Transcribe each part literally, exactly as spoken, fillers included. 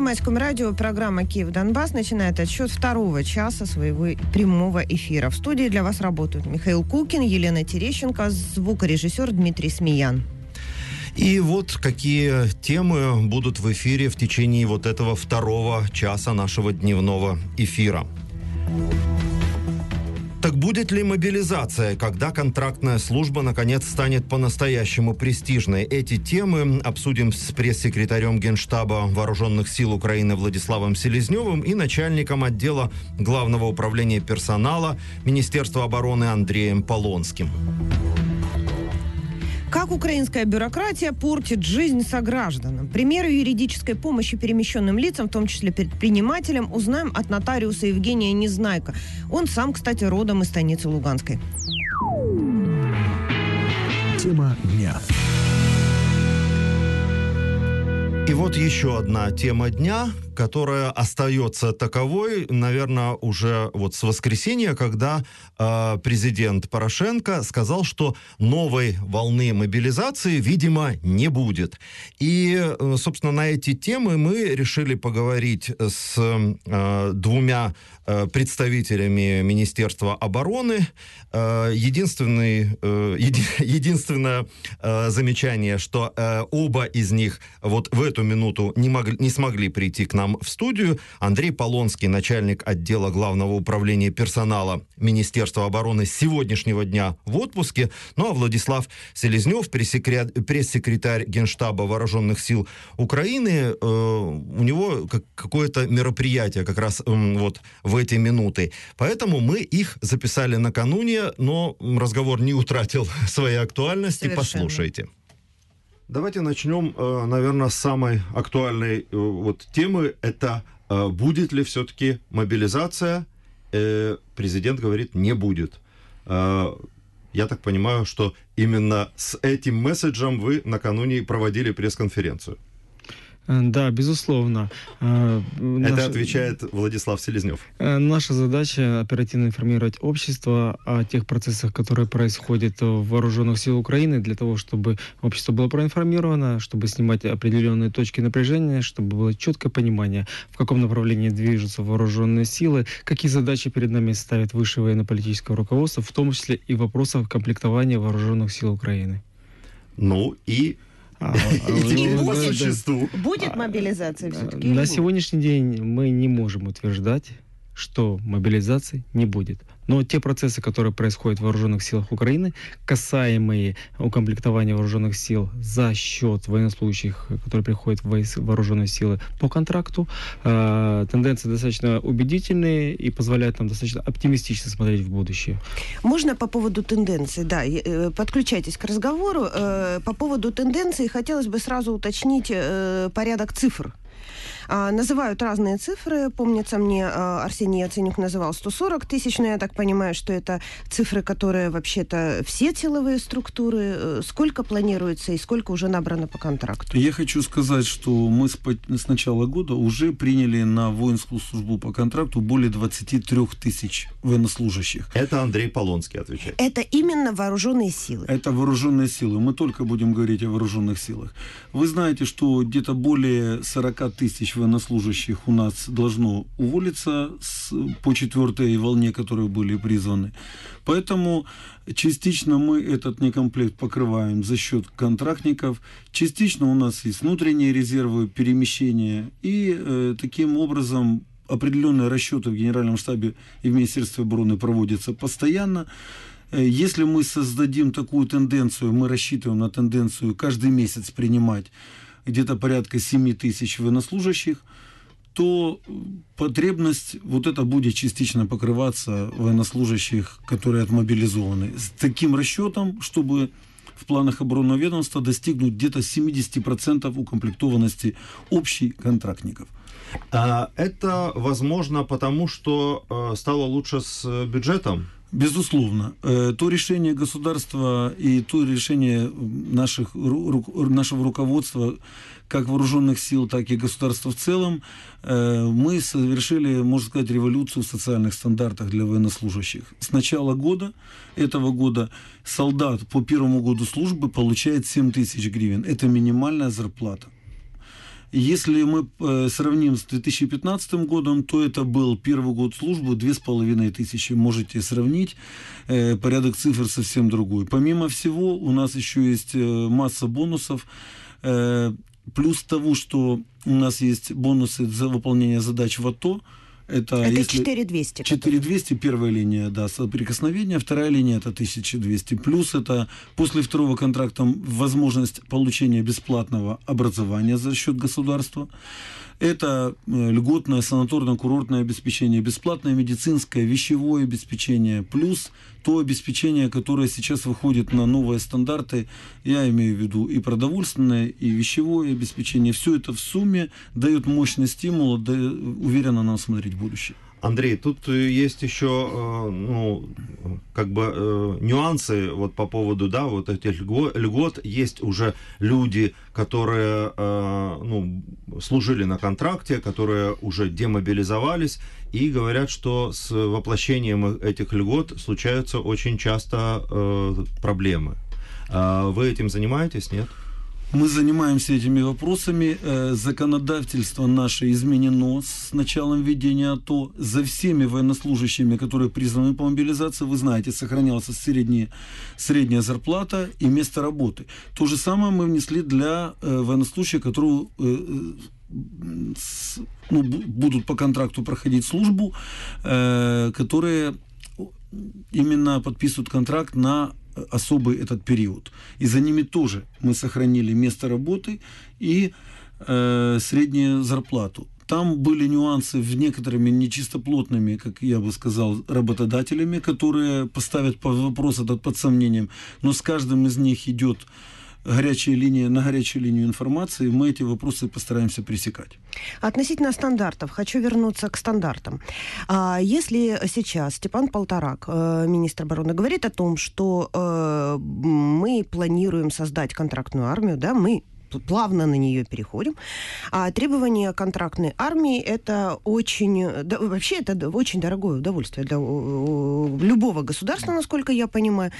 Первомайском радио программа «Киев-Донбасс» начинает отсчет второго часа своего прямого эфира. В студии для вас работают Михаил Кукин, Елена Терещенко, звукорежиссер Дмитрий Смеян. И вот какие темы будут в эфире в течение вот этого второго часа нашего дневного эфира. Так будет ли мобилизация, когда контрактная служба наконец станет по-настоящему престижной? Эти темы обсудим с пресс-секретарем Генштаба Вооруженных сил Украины Владиславом Селезневым и начальником отдела Главного управления персонала Министерства обороны Андреем Полонским. Как украинская бюрократия портит жизнь согражданам? Примеры юридической помощи перемещенным лицам, в том числе предпринимателям, узнаем от нотариуса Евгения Незнайко. Он сам, кстати, родом из станицы Луганской. Тема дня. И вот еще одна тема дня, которая остается таковой, наверное, уже вот с воскресенья, когда э, президент Порошенко сказал, что новой волны мобилизации, видимо, не будет. И, э, собственно, на эти темы мы решили поговорить с э, двумя э, представителями Министерства обороны. Э, единственный, э, еди, единственное э, замечание, что э, оба из них вот в эту минуту не, могли, не смогли прийти к нам в студию. Андрей Полонский, начальник отдела Главного управления персонала Министерства обороны, с сегодняшнего дня в отпуске. Ну а Владислав Селезнев, пресс-секретарь Генштаба Вооруженных сил Украины, э, у него как, какое-то мероприятие как раз э, вот в эти минуты. Поэтому мы их записали накануне, но разговор не утратил своей актуальности. Совершенно. Послушайте. Давайте начнем, наверное, с самой актуальной вот темы. Это будет ли все-таки мобилизация? Президент говорит, не будет. Я так понимаю, что именно с этим месседжем вы накануне проводили пресс-конференцию. Да, безусловно. Это наша... отвечает Владислав Селезнев. Наша задача оперативно информировать общество о тех процессах, которые происходят в Вооруженных силах Украины, для того, чтобы общество было проинформировано, чтобы снимать определенные точки напряжения, чтобы было четкое понимание, в каком направлении движутся вооруженные силы, какие задачи перед нами ставит высшее военно-политическое руководство, в том числе и вопросов комплектования Вооруженных сил Украины. Ну и... А, и по существу. Будет мобилизация все-таки? На сегодняшний день мы не можем утверждать, что мобилизации не будет. Но те процессы, которые происходят в Вооруженных силах Украины, касаемые укомплектования Вооруженных сил за счет военнослужащих, которые приходят в Вооруженные силы по контракту, э, тенденции достаточно убедительные и позволяют нам достаточно оптимистично смотреть в будущее. Можно по поводу тенденций? Да, подключайтесь к разговору. По поводу тенденций хотелось бы сразу уточнить порядок цифр. Называют разные цифры. Помнится мне, Арсений Яценюк называл сто сорок тысяч, но я так понимаю, что это цифры, которые вообще-то все силовые структуры. Сколько планируется и сколько уже набрано по контракту? Я хочу сказать, что мы с начала года уже приняли на воинскую службу по контракту более двадцать три тысяч военнослужащих. Это Андрей Полонский отвечает. Это именно вооруженные силы? Это вооруженные силы. Мы только будем говорить о вооруженных силах. Вы знаете, что где-то более сорок тысяч военнослужащих у нас должно уволиться с, по четвертой волне, которые были призваны. Поэтому частично мы этот некомплект покрываем за счет контрактников, частично у нас есть внутренние резервы перемещения, и э, таким образом определенные расчеты в Генеральном штабе и в Министерстве обороны проводятся постоянно. Если мы создадим такую тенденцию, мы рассчитываем на тенденцию каждый месяц принимать где-то порядка семь тысяч военнослужащих, то потребность вот это будет частично покрываться военнослужащих, которые отмобилизованы. С таким расчетом, чтобы в планах оборонного ведомства достигнуть где-то семьдесят процентов укомплектованности общей контрактников. Это возможно потому, что стало лучше с бюджетом? Безусловно. То решение государства и то решение наших, нашего руководства, как вооруженных сил, так и государства в целом, мы совершили, можно сказать, революцию в социальных стандартах для военнослужащих. С начала года, этого года, солдат по первому году службы получает семь тысяч гривен. Это минимальная зарплата. Если мы э, сравним с две тысячи пятнадцатым годом, то это был первый год службы, две с половиной тысячи. Можете сравнить. Э, порядок цифр совсем другой. Помимо всего, у нас еще есть э, масса бонусов. Э, плюс того, что у нас есть бонусы за выполнение задач в АТО. Это, это четыре двести. четыре двести, первая линия, да, соприкосновения, вторая линия это тысяча двести. Плюс это после второго контракта возможность получения бесплатного образования за счет государства. Это льготное санаторно-курортное обеспечение, бесплатное медицинское, вещевое обеспечение, плюс то обеспечение, которое сейчас выходит на новые стандарты, я имею в виду и продовольственное, и вещевое обеспечение. Все это в сумме дает мощный стимул, да, уверенно нам смотреть в будущее. Андрей, тут есть еще, ну, как бы нюансы вот по поводу, да, вот этих льгот. Есть уже люди, которые, ну, служили на контракте, которые уже демобилизовались и говорят, что с воплощением этих льгот случаются очень часто проблемы. Вы этим занимаетесь, нет? Мы занимаемся этими вопросами. Законодательство наше изменено с началом введения АТО. За всеми военнослужащими, которые призваны по мобилизации, вы знаете, сохранялась средняя, средняя зарплата и место работы. То же самое мы внесли для военнослужащих, которые ну, будут по контракту проходить службу, которые именно подписывают контракт на особый этот период. И за ними тоже мы сохранили место работы и э, среднюю зарплату. Там были нюансы в некоторыми нечистоплотными, как я бы сказал, работодателями, которые поставят вопрос этот под сомнением. Но с каждым из них идет горячая линия, на горячую линию информации, мы эти вопросы постараемся пресекать. Относительно стандартов, хочу вернуться к стандартам. Если сейчас Степан Полторак, министр обороны, говорит о том, что мы планируем создать контрактную армию, да, мы плавно на нее переходим. А требования контрактной армии это очень, да, вообще это очень дорогое удовольствие для любого государства, насколько я понимаю.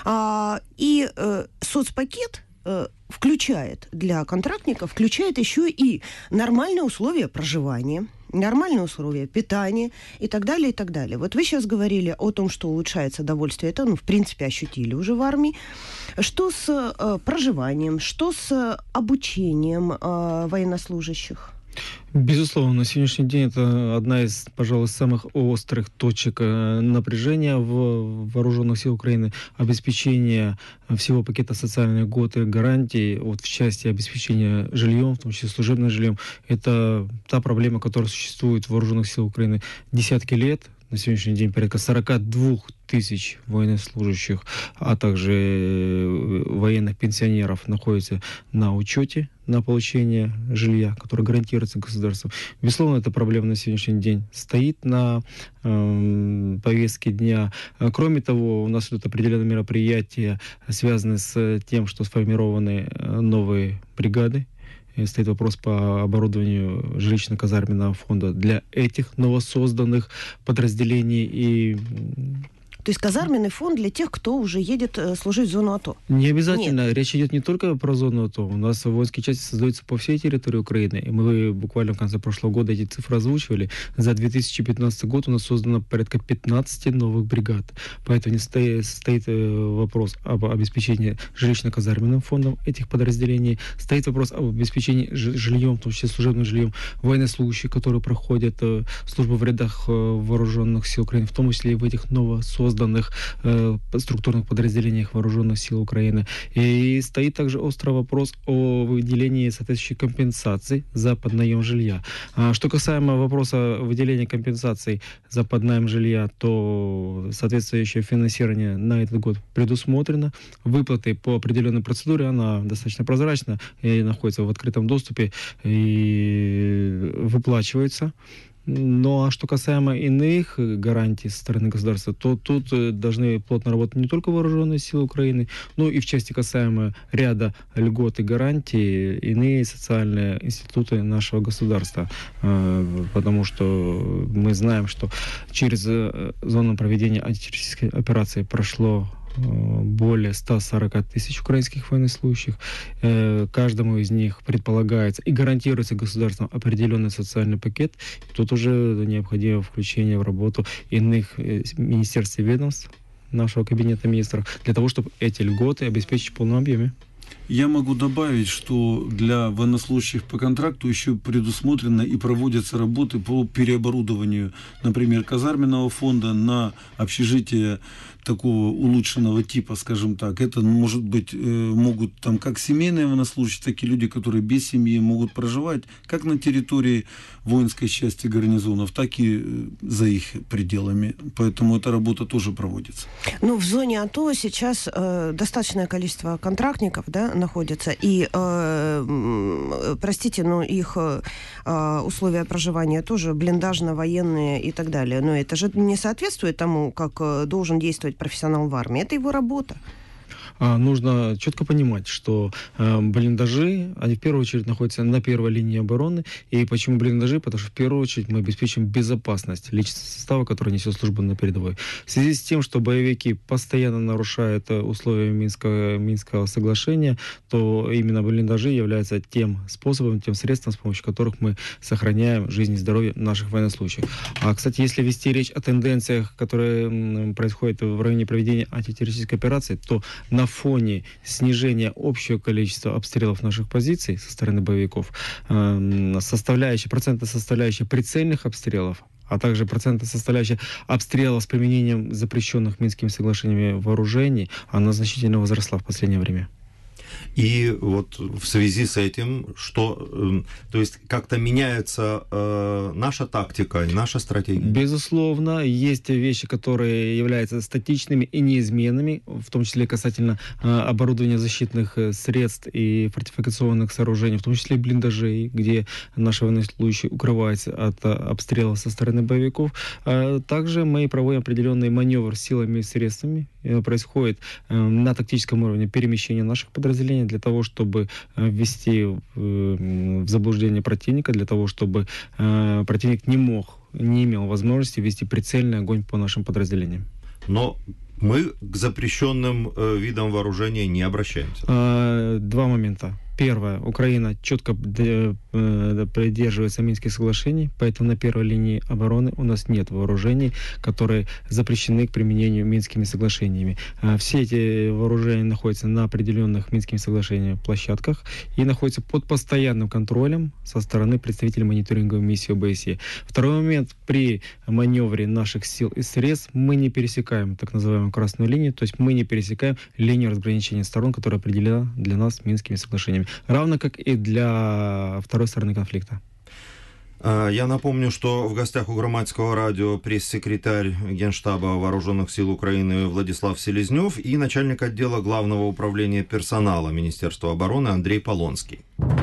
И соцпакет включает для контрактников, включает еще и нормальные условия проживания, нормальные условия питания и так далее, и так далее. Вот вы сейчас говорили о том, что улучшается довольствие. Это, ну, в принципе, ощутили уже в армии. Что с э, проживанием, что с обучением э, военнослужащих? Безусловно, на сегодняшний день это одна из, пожалуй, самых острых точек напряжения в вооруженных сил Украины. Обеспечение всего пакета социальных льгот и гарантий, вот в части обеспечения жильем, в том числе служебным жильем, это та проблема, которая существует в вооруженных сил Украины десятки лет. На сегодняшний день порядка сорок два тысяч военнослужащих, а также военных пенсионеров находятся на учете на получение жилья, которое гарантируется государством. Безусловно, эта проблема на сегодняшний день стоит на э, повестке дня. Кроме того, у нас идут определенные мероприятия, связанные с тем, что сформированы новые бригады. Стоит вопрос по оборудованию жилищно-казарменного фонда для этих новосозданных подразделений. И То есть казарменный фонд для тех, кто уже едет э, служить в зону АТО? Не обязательно. Нет. Речь идет не только про зону АТО. У нас воинские части создаются по всей территории Украины. И мы буквально в конце прошлого года эти цифры озвучивали. За две тысячи пятнадцатый год у нас создано порядка пятнадцать новых бригад. Поэтому стоит, стоит вопрос об обеспечении жилищно-казарменным фондом этих подразделений. Стоит вопрос об обеспечении жильем, в том числе служебным жильем, военнослужащих, которые проходят службу в рядах вооруженных сил Украины, в том числе и в этих новосозданных созданных э, структурных подразделениях вооруженных сил Украины. И стоит также острый вопрос о выделении соответствующей компенсаций за поднаем жилья. А что касаемо вопроса выделения компенсаций за поднаем жилья, то соответствующее финансирование на этот год предусмотрено. Выплаты по определенной процедуре, она достаточно прозрачна и находится в открытом доступе и выплачивается. Ну, а что касаемо иных гарантий со стороны государства, то тут должны плотно работать не только вооруженные силы Украины, но и в части касаемо ряда льгот и гарантий иные социальные институты нашего государства. Потому что мы знаем, что через зону проведения антитеррористической операции прошло более ста сорока тысяч украинских военнослужащих. Каждому из них предполагается и гарантируется государством определенный социальный пакет. Тут уже необходимо включение в работу иных министерств и ведомств нашего кабинета министров для того, чтобы эти льготы обеспечить в полном объеме. Я могу добавить, что для военнослужащих по контракту еще предусмотрено и проводятся работы по переоборудованию, например, казарменного фонда на общежитие такого улучшенного типа, скажем так. Это может быть, могут там как семейные военнослужащие, так и люди, которые без семьи могут проживать как на территории воинской части гарнизонов, так и за их пределами. Поэтому эта работа тоже проводится. Ну, в зоне АТО сейчас э, достаточное количество контрактников, да, находится. И, э, простите, но их э, условия проживания тоже блиндажно-военные и так далее. Но это же не соответствует тому, как должен действовать профессионал в армии. Это его работа. Нужно четко понимать, что э, блиндажи, они в первую очередь находятся на первой линии обороны. И почему блиндажи? Потому что в первую очередь мы обеспечим безопасность личного состава, который несет службу на передовой. В связи с тем, что боевики постоянно нарушают условия Минского, Минского соглашения, то именно блиндажи являются тем способом, тем средством, с помощью которых мы сохраняем жизнь и здоровье наших военнослужащих. А, кстати, если вести речь о тенденциях, которые происходят в районе проведения антитеррористической операции, то на фоне снижения общего количества обстрелов наших позиций со стороны боевиков, э, составляющая, процентная составляющая прицельных обстрелов, а также процентная составляющая обстрелов с применением запрещенных Минскими соглашениями вооружений, она значительно возросла в последнее время. И вот в связи с этим, что, э, то есть как-то меняется э, наша тактика, наша стратегия? Безусловно, есть вещи, которые являются статичными и неизменными, в том числе касательно э, оборудования защитных средств и фортификационных сооружений, в том числе блиндажей, где наши военнослужащие укрываются от э, обстрела со стороны боевиков. Э, также мы проводим определенный маневр силами и средствами. Э, происходит э, на тактическом уровне перемещение наших подразделений для того, чтобы ввести в заблуждение противника, для того, чтобы противник не мог, не имел возможности вести прицельный огонь по нашим подразделениям. Но мы к запрещенным видам вооружения не обращаемся. Два момента. Первое. Украина четко придерживается Минских соглашений, поэтому на первой линии обороны у нас нет вооружений, которые запрещены к применению Минскими соглашениями. Все эти вооружения находятся на определенных Минскими соглашениями площадках и находятся под постоянным контролем со стороны представителей мониторинговой миссии ОБСЕ. Второй момент. При маневре наших сил и средств мы не пересекаем так называемую красную линию, то есть мы не пересекаем линию разграничения сторон, которая определена для нас Минскими соглашениями. Равно как и для второй стороны конфликта. Я напомню, что в гостях у Громадского радио пресс-секретарь Генштаба Вооруженных сил Украины Владислав Селезнев и начальник отдела Главного управления персонала Министерства обороны Андрей Полонский.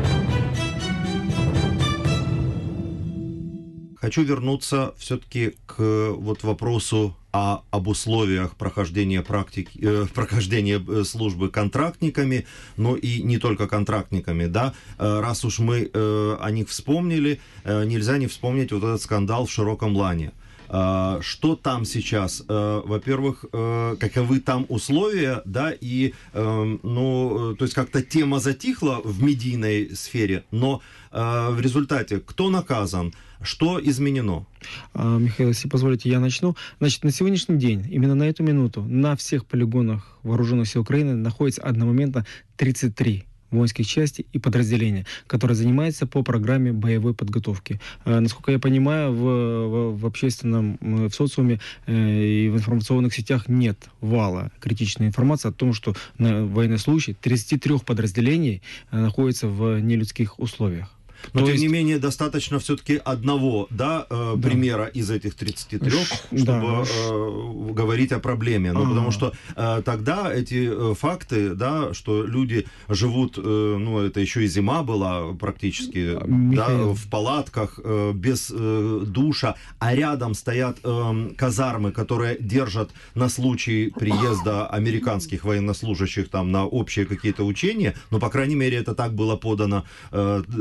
Хочу вернуться все-таки к вот вопросу о, об условиях прохождения, практики, э, прохождения службы контрактниками, но и не только контрактниками, да. Раз уж мы э, о них вспомнили, э, нельзя не вспомнить вот этот скандал в Широком Лане. Э, что там сейчас? Э, во-первых, э, каковы там условия, да, и, э, ну, то есть как-то тема затихла в медийной сфере, но э, в результате кто наказан? Что изменено? Михаил, если позволите, я начну. Значит, на сегодняшний день, именно на эту минуту, на всех полигонах Вооруженных сил Украины находится одномоментно тридцать три воинских части и подразделения, которые занимаются по программе боевой подготовки. Насколько я понимаю, в, в, в общественном, в социуме и в информационных сетях нет вала критичной информации о том, что военнослужащие тридцати трёх подразделений находятся в нелюдских условиях. Но, То тем есть... не менее, достаточно все-таки одного, да, э, да. примера из этих тридцати трёх, чтобы да. э, говорить о проблеме. Ну, потому что э, тогда эти э, факты, да, что люди живут, э, ну, это еще и зима была практически, да, в палатках, э, без э, душа, а рядом стоят э, казармы, которые держат на случай приезда американских военнослужащих там на общие какие-то учения, ну, по крайней мере, это так было подано, э, подавалось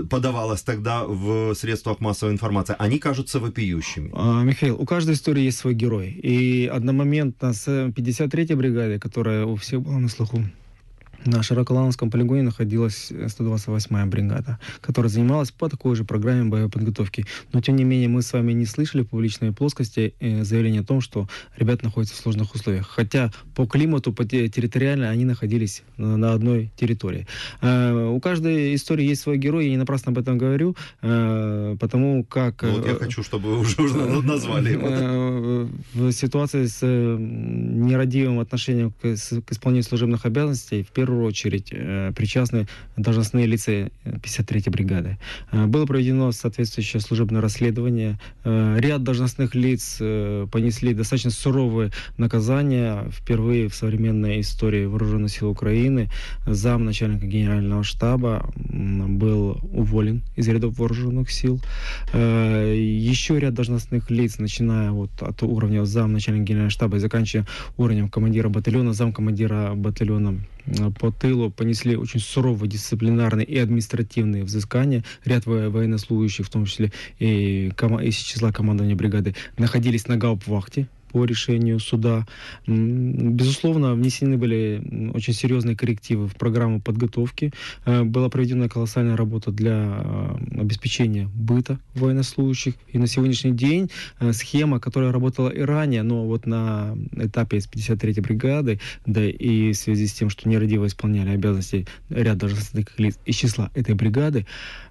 появлялось тогда в средствах массовой информации, они кажутся вопиющими. А, Михаил, у каждой истории есть свой герой. И одномоментно с пятьдесят третьей бригадой, которая у всех была на слуху, на Широколановском полигоне находилась сто двадцать восьмая бригада, которая занималась по такой же программе боевой подготовки. Но, тем не менее, мы с вами не слышали в публичной плоскости э, заявления о том, что ребята находятся в сложных условиях. Хотя по климату, по те, территориально они находились на, на одной территории. Э, у каждой истории есть свой герой, я не напрасно об этом говорю, э, потому как... Ну, вот я хочу, чтобы вы уже, уже назвали его. Э, в ситуации с э, нерадивым отношением к, с, к исполнению служебных обязанностей, в первую В первую очередь э, причастны должностные лица пятьдесят третьей бригады. Э, было проведено соответствующее служебное расследование. Э, ряд должностных лиц э, понесли достаточно суровые наказания. Впервые в современной истории Вооруженных сил Украины зам начальника генерального штаба был уволен из рядов Вооруженных сил. Э, еще ряд должностных лиц, начиная вот от уровня зам начальника генерального штаба и заканчивая уровнем командира батальона, зам командира батальона по тылу, понесли очень суровые дисциплинарные и административные взыскания. Ряд военнослужащих, в том числе и из числа командования бригады, находились на гауптвахте по решению суда. Безусловно, внесены были очень серьезные коррективы в программу подготовки. Была проведена колоссальная работа для обеспечения быта военнослужащих. И на сегодняшний день схема, которая работала и ранее, но вот на этапе с пятьдесят третьей бригады, да и в связи с тем, что нерадиво исполняли обязанности ряд должностных лиц из числа этой бригады,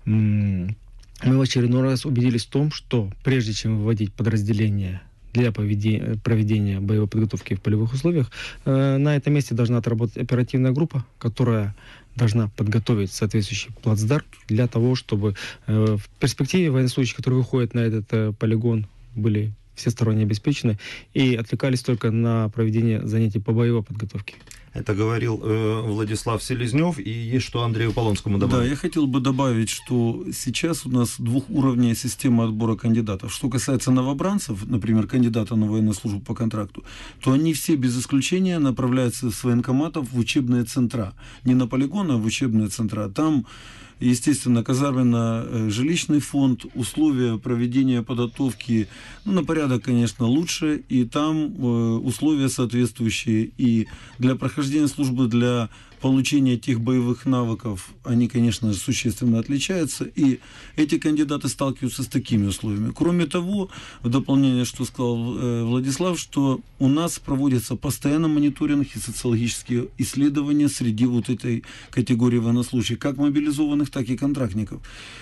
мы в очередной раз убедились в том, что прежде чем выводить подразделения для проведения боевой подготовки в полевых условиях, на этом месте должна отработать оперативная группа, которая должна подготовить соответствующий плацдарм для того, чтобы в перспективе военнослужащие, которые выходят на этот полигон, были всесторонне обеспечены и отвлекались только на проведение занятий по боевой подготовке. Это говорил э, Владислав Селезнев, и есть что Андрею Полонскому добавить. Да, я хотел бы добавить, что сейчас у нас двухуровневая система отбора кандидатов. Что касается новобранцев, например, кандидата на военную службу по контракту, то они все без исключения направляются с военкоматов в учебные центра. Не на полигоны, а в учебные центра. Там, естественно, казарменно-жилищный фонд, условия проведения подготовки, ну, на порядок, конечно, лучше, и там э, условия соответствующие и для прохождения службы, для получения тех боевых навыков, они, конечно же, существенно отличаются, и эти кандидаты сталкиваются с такими условиями. Кроме того, в дополнение, что сказал э, Владислав, что у нас проводится постоянно мониторинг и социологические исследования среди вот этой категории военнослужащих, как мобилизованных, так и контрактников.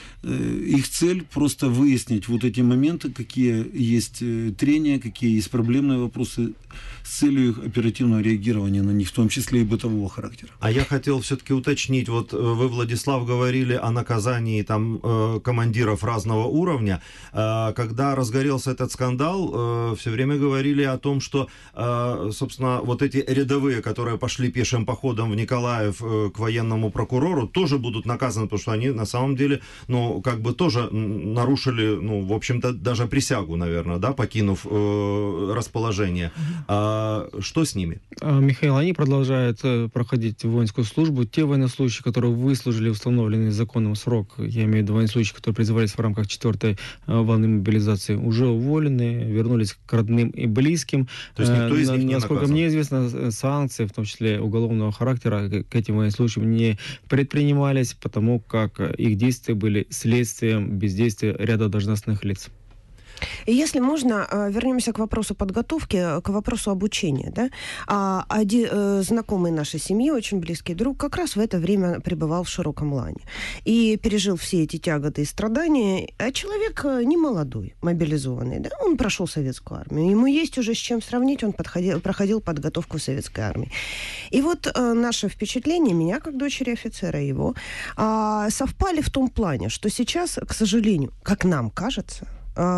Их цель просто выяснить вот эти моменты, какие есть трения, какие есть проблемные вопросы, с целью их оперативного реагирования на них, в том числе и бытового характера. А я хотел все-таки уточнить, вот вы, Владислав, говорили о наказании там командиров разного уровня. Когда разгорелся этот скандал, все время говорили о том, что, собственно, вот эти рядовые, которые пошли пешим походом в Николаев к военному прокурору, тоже будут наказаны, потому что они на самом деле, ну, как бы тоже нарушили, ну, в общем-то, даже присягу, наверное, да, покинув э, расположение. А что с ними? Михаил, они продолжают проходить воинскую службу. Те военнослужащие, которые выслужили установленный законом срок, я имею в виду военнослужащие, которые призывались в рамках четвертой волны мобилизации, уже уволены, вернулись к родным и близким. То есть никто из них не Насколько наказан? мне известно, санкции, в том числе уголовного характера, к этим военнослужащим не предпринимались, потому как их действия были следствием бездействия ряда должностных лиц. И если можно, вернемся к вопросу подготовки, к вопросу обучения. Да? Один знакомый нашей семьи, очень близкий друг, как раз в это время пребывал в Широком Лане. И пережил все эти тяготы и страдания. А человек не молодой, мобилизованный. Да? Он прошел советскую армию. Ему есть уже с чем сравнить. Он подходил, проходил подготовку в советской армии. И вот наше впечатление, меня как дочери офицера, его, совпали в том плане, что сейчас, к сожалению, как нам кажется,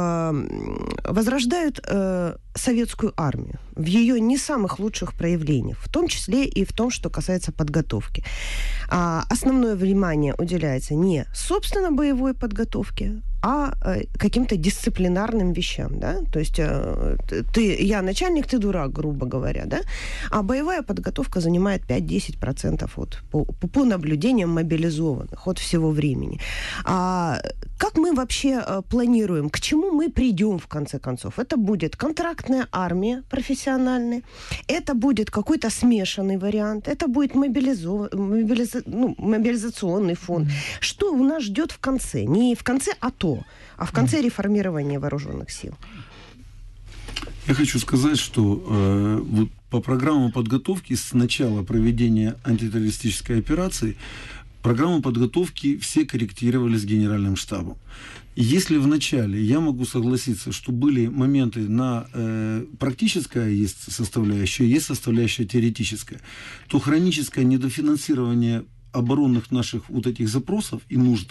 возрождают э, советскую армию в ее не самых лучших проявлениях, в том числе и в том, что касается подготовки. А основное внимание уделяется не собственно боевой подготовке, а э, каким-то дисциплинарным вещам, да, то есть э, ты, я начальник, ты дурак, грубо говоря, да, а боевая подготовка занимает пять-десять процентов от, по, по наблюдениям мобилизованных от всего времени. А как мы вообще э, планируем, к чему мы придем в конце концов? Это будет контрактная армия профессиональная, это будет какой-то смешанный вариант, это будет мобилизо... мобилиза... ну, мобилизационный фонд. Mm-hmm. Что у нас ждет в конце? Не в конце АТО, а в конце реформирования вооруженных сил. Я хочу сказать, что э, вот по программам подготовки с начала проведения антитеррористической операции программу подготовки все корректировали с Генеральным штабом. Если в начале я могу согласиться, что были моменты на э, практическая есть составляющая, есть составляющая теоретическая, то хроническое недофинансирование оборонных наших вот этих запросов и нужд,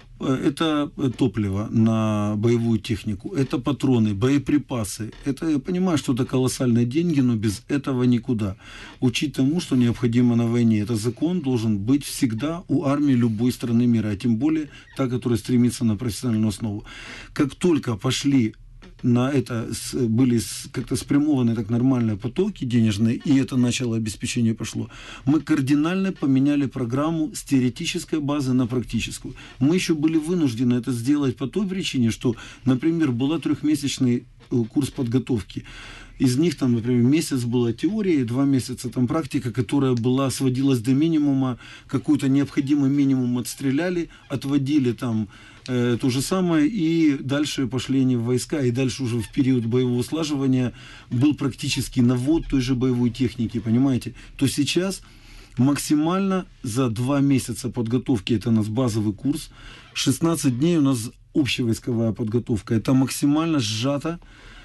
это топливо на боевую технику, это патроны, боеприпасы. Это, я понимаю, что это колоссальные деньги, но без этого никуда. Учить тому, что необходимо на войне. Этот закон должен быть всегда у армии любой страны мира, а тем более та, которая стремится на профессиональную основу. Как только пошли на это были как-то спрямованы так нормальные потоки денежные, и это начало обеспечение пошло, мы кардинально поменяли программу с теоретической базы на практическую. Мы еще были вынуждены это сделать по той причине, что, например, был трехмесячный курс подготовки. Из них, там, например, месяц была теория, два месяца там практика, которая была, сводилась до минимума, какой-то необходимый минимум отстреляли, отводили там э, то же самое, и дальше пошли они в войска, и дальше уже в период боевого слаживания был практически навод той же боевой техники, понимаете? То сейчас максимально за два месяца подготовки, это у нас базовый курс, шестнадцать дней у нас общевойсковая подготовка, это максимально сжато.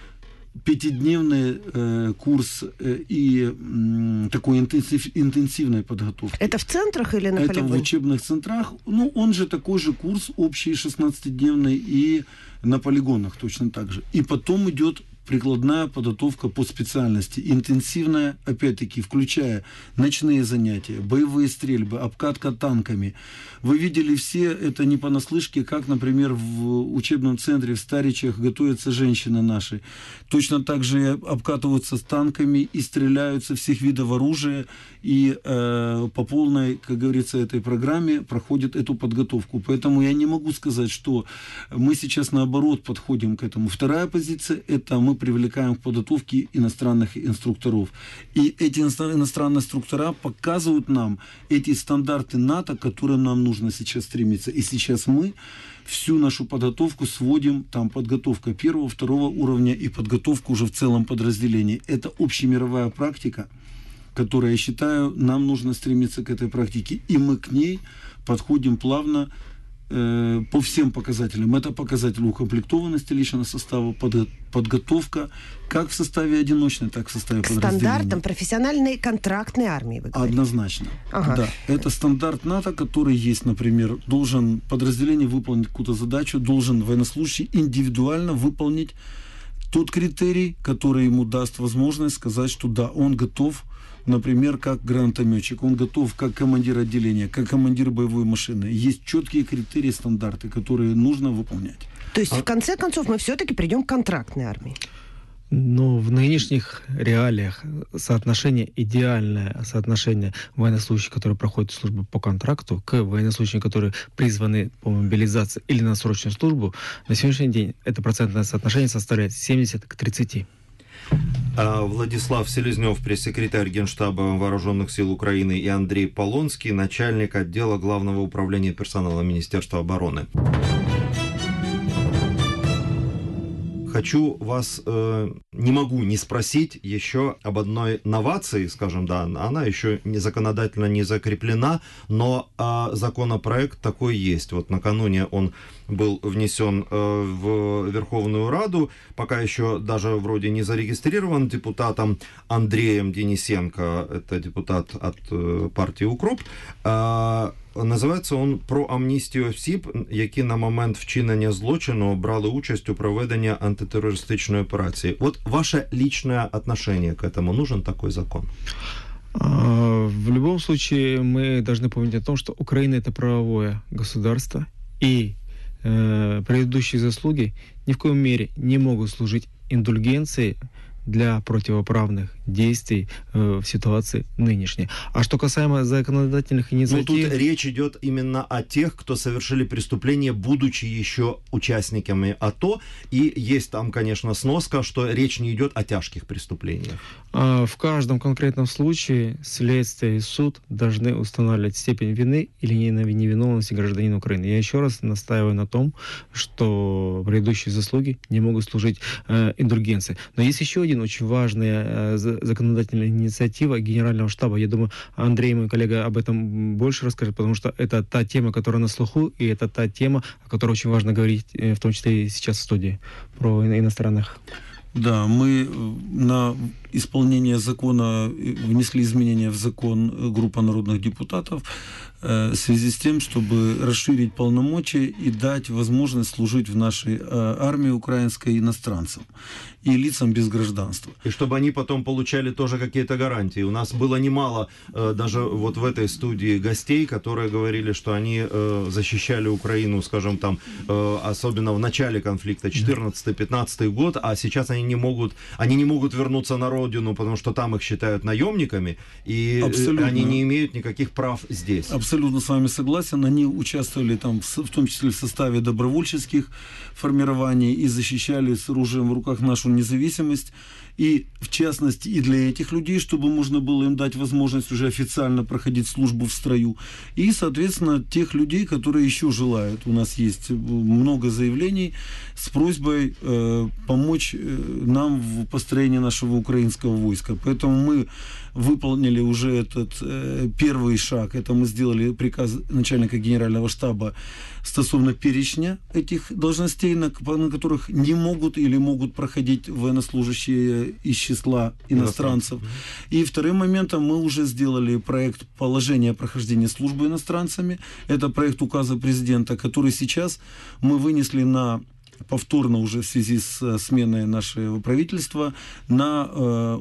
Пятидневный э, курс э, и э, такой интенсив, интенсивной подготовки. Это в центрах или на Это полигоне? в учебных центрах. Ну, он же такой же курс, общий шестнадцатидневный, и на полигонах точно так же. И потом идет прикладная подготовка по специальности, интенсивная, опять-таки, включая ночные занятия, боевые стрельбы, обкатка танками. Вы видели все это не понаслышке, как, например, в учебном центре в Старичах готовятся женщины наши. Точно так же обкатываются с танками и стреляются всех видов оружия, и э, по полной, как говорится, этой программе проходят эту подготовку. Поэтому я не могу сказать, что мы сейчас наоборот подходим к этому. Вторая позиция – это мы привлекаем к подготовке иностранных инструкторов. И эти иностранные инструктора показывают нам эти стандарты НАТО, к которым нам нужно сейчас стремиться. И сейчас мы всю нашу подготовку сводим, там подготовка первого, второго уровня и подготовка уже в целом подразделении. Это общемировая практика, которая, я считаю, нам нужно стремиться к этой практике. И мы к ней подходим плавно э, по всем показателям. Это показатели укомплектованности личного состава, подго- подготовка как в составе одиночной, так и в составе к подразделения. стандартам профессиональной контрактной армии, вы говорите. Однозначно. Ага. Да. Это стандарт НАТО, который есть, например, должен подразделение выполнить какую-то задачу, должен военнослужащий индивидуально выполнить тот критерий, который ему даст возможность сказать, что да, он готов, например, как гранатометчик, он готов как командир отделения, как командир боевой машины. Есть четкие критерии, стандарты, которые нужно выполнять. То есть, А... в конце концов, мы все-таки придем к контрактной армии. Но в нынешних реалиях соотношение, идеальное соотношение военнослужащих, которые проходят службу по контракту, к военнослужащим, которые призваны по мобилизации или на срочную службу, на сегодняшний день это процентное соотношение составляет семьдесят к тридцати. Владислав Селезнев, пресс-секретарь Генштаба Вооруженных сил Украины, и Андрей Полонский, начальник отдела Главного управления персонала Министерства обороны. Хочу вас, э, не могу не спросить еще об одной новации, скажем, да, она еще не законодательно не закреплена, но э, законопроект такой есть. Вот накануне он был внесен э, в Верховную Раду, пока еще даже вроде не зарегистрирован депутатом Андреем Денисенко, это депутат от э, партии «Укроп». Э, Називається він «Про амністію осіб, які на момент вчинення злочину брали участь у проведенні антитеррористичної операції». Вот ваше личное отношение к этому. Нужен такой закон? В любом случае мы должны помнить о том, что Украина — это правовое государство, и э, предыдущие заслуги ни в коем мере не могут служить индульгенцией для противоправных действий э, в ситуации нынешней. А что касаемо законодательных инициатив... Ну, тут речь идет именно о тех, кто совершили преступление, будучи еще участниками АТО, и есть там, конечно, сноска, что речь не идет о тяжких преступлениях. А в каждом конкретном случае следствие и суд должны устанавливать степень вины или невиновности гражданина Украины. Я еще раз настаиваю на том, что предыдущие заслуги не могут служить э, индульгенцией. Но есть еще один очень важная э, законодательная инициатива Генерального штаба. Я думаю, Андрей, мой коллега, об этом больше расскажет, потому что это та тема, которая на слуху, и это та тема, о которой очень важно говорить, в том числе и сейчас в студии, про иностранных. Да, мы на исполнение закона внесли изменения в закон группа народных депутатов в связи с тем, чтобы расширить полномочия и дать возможность служить в нашей армии украинской иностранцам и лицам без гражданства. И чтобы они потом получали тоже какие-то гарантии. У нас было немало даже вот в этой студии гостей, которые говорили, что они защищали Украину, скажем, там, особенно в начале конфликта, четырнадцатый-пятнадцатый год, а сейчас они не могут, они не могут вернуться на родину, потому что там их считают наемниками, и Абсолютно. Они не имеют никаких прав здесь. Абсолютно с вами согласен. Они участвовали там, в том числе в составе добровольческих формирований и защищали с оружием в руках нашу независимость. И, в частности, и для этих людей, чтобы можно было им дать возможность уже официально проходить службу в строю. И, соответственно, тех людей, которые еще желают. У нас есть много заявлений с просьбой э, помочь э, нам в построении нашего украинского войска. Поэтому мы выполнили уже этот э, первый шаг. Это мы сделали приказ начальника генерального штаба стосовно перечня этих должностей, на, на которых не могут или могут проходить военнослужащие из числа иностранцев. И вторым моментом мы уже сделали проект положения прохождения службы иностранцами. Это проект указа президента, который сейчас мы вынесли на повторно уже в связи с сменой нашего правительства на э,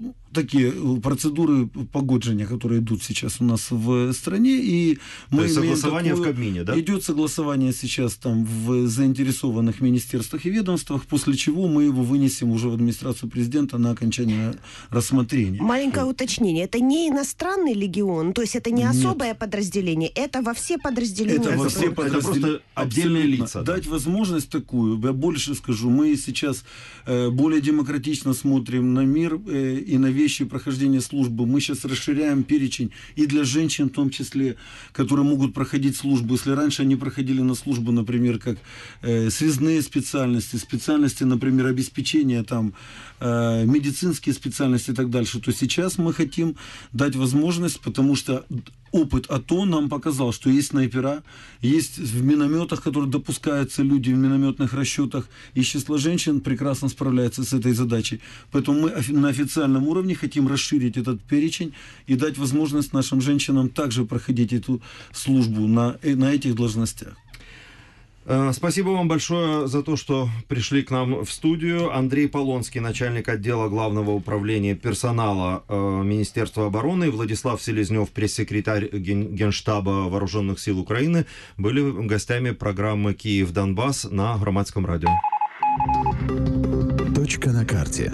такие процедуры погоджения, которые идут сейчас у нас в стране, и мы То есть имеем согласование такое, в Кабмине, да? Идет согласование сейчас там в заинтересованных министерствах и ведомствах, после чего мы его вынесем уже в администрацию президента на окончание рассмотрения. Маленькое уточнение. Это не иностранный легион, то есть это не особое Нет. подразделение, это во все подразделения. Это во все подразделения. Это просто отдельные лица. Дать да. возможность такую, я больше скажу, мы сейчас э, более демократично смотрим на мир э, и на вещи прохождения службы. Мы сейчас расширяем перечень и для женщин в том числе, которые могут проходить службу. Если раньше они проходили на службу, например, как э, связные специальности, специальности, например, обеспечения, там, э, медицинские специальности и так дальше, то сейчас мы хотим дать возможность, потому что опыт АТО нам показал, что есть снайпера, есть в минометах, которые допускаются люди в минометных расчетах, из числа женщин прекрасно справляются с этой задачей. Поэтому мы на официальном уровне хотим расширить этот перечень и дать возможность нашим женщинам также проходить эту службу на, на этих должностях. Спасибо вам большое за то, что пришли к нам в студию. Андрей Полонский, начальник отдела Главного управления персонала Министерства обороны, и Владислав Селезнев, пресс-секретарь Генштаба Вооруженных сил Украины, были гостями программы «Киев-Донбасс» на Громадском радио. Точка на карте.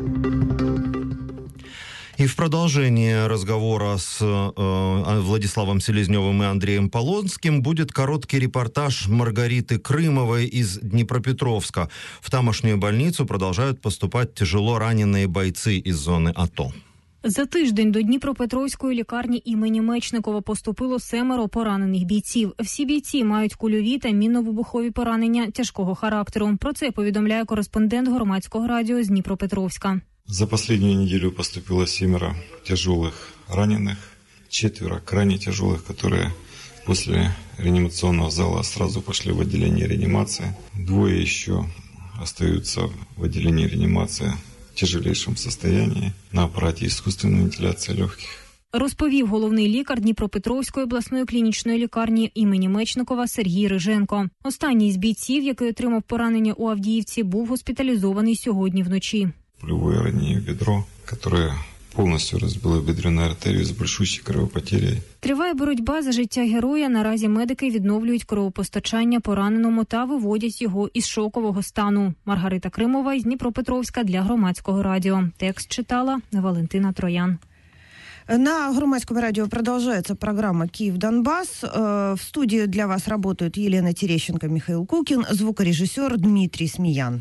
И в продолжении разговора с э, Владиславом Селезневым и Андреем Полонским будет короткий репортаж Маргариты Крымовой из Днепропетровска. В тамошнюю больницу продолжают поступать тяжело раненые бойцы из зоны АТО. За тиждень до Дніпропетровської лікарні імені Мечникова поступило семеро поранених бійців. Всі бійці мають кульові та мінно-вибухові поранення тяжкого характеру. Про це повідомляє кореспондент Громадського радіо з Дніпропетровська. За последнюю неделю поступило семеро тяжелых раненых, четверо крайне тяжелых, которые после реанимационного зала сразу пошли в отделение реанимации. Двое еще остаются в отделении реанимации в тяжелейшем состоянии на аппарате искусственной вентиляции легких. Розповів головний лікар Дніпропетровської обласної клінічної лікарні імені Мечникова Сергій Риженко. Останній з бійців, який отримав поранення у Авдіївці, був госпіталізований сьогодні вночі. Пулевое ранение в бедро, которое полностью разбила бедренную артерию с большущей кровопотерей. Триває боротьба за життя героя. Наразі медики відновлюють кровопостачання пораненому та виводять його із шокового стану. Маргарита Кримова із Дніпропетровська для Громадського радіо. Текст читала Валентина Троян. На Громадском радио продолжается программа «Киев-Донбасс». В студии для вас работают Елена Терещенко, Михаил Кукин, звукорежиссер Дмитрий Смеян.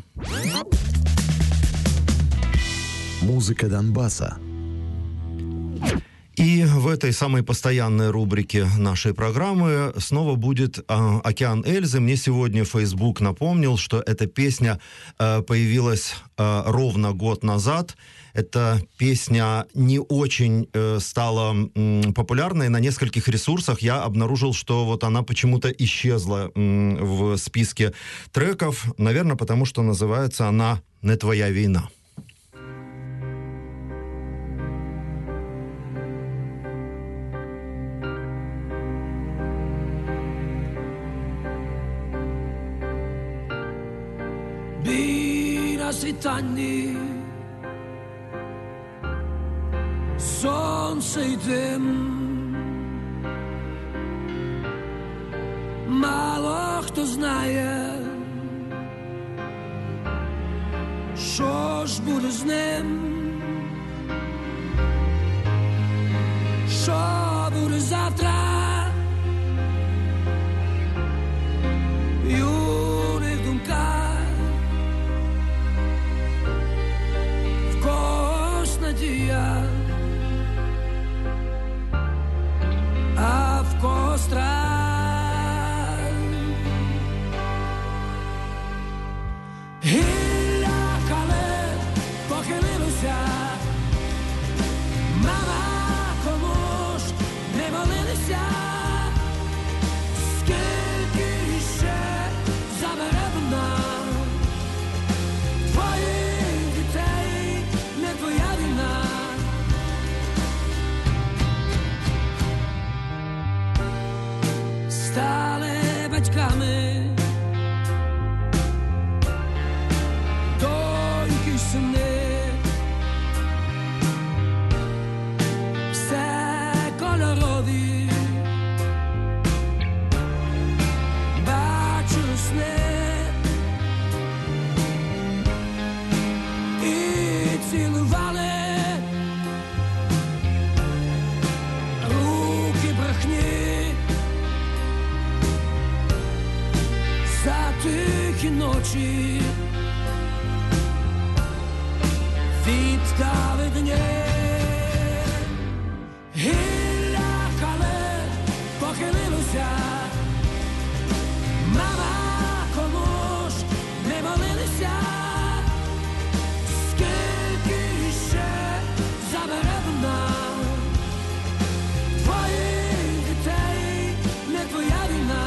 Музыка Донбасса. И в этой самой постоянной рубрике нашей программы снова будет э, «Океан Эльзы». Мне сегодня Facebook напомнил, что эта песня э, появилась э, ровно год назад. Эта песня не очень э, стала э, популярной. На нескольких ресурсах я обнаружил, что вот она почему-то исчезла э, в списке треков. Наверное, потому что называется она «Не твоя вина». На світанні сонце й дим, мало хто знає, що ж буде з ним, що буде завтра. Юних думках надія, а в кого страх. Гілля кале похилилося, мама, кому ж не молилися, скільки ще забере вона твоїх дітей, не твоя війна. Стали батьками доньки й сини, все кольорові, бачу сни і цілували руки брехні за тихі ночі віддали дні. Гілля кале похилилося, мама, кому ж не молилися, скільки ще забере вона твоїх дітей, не твоя війна.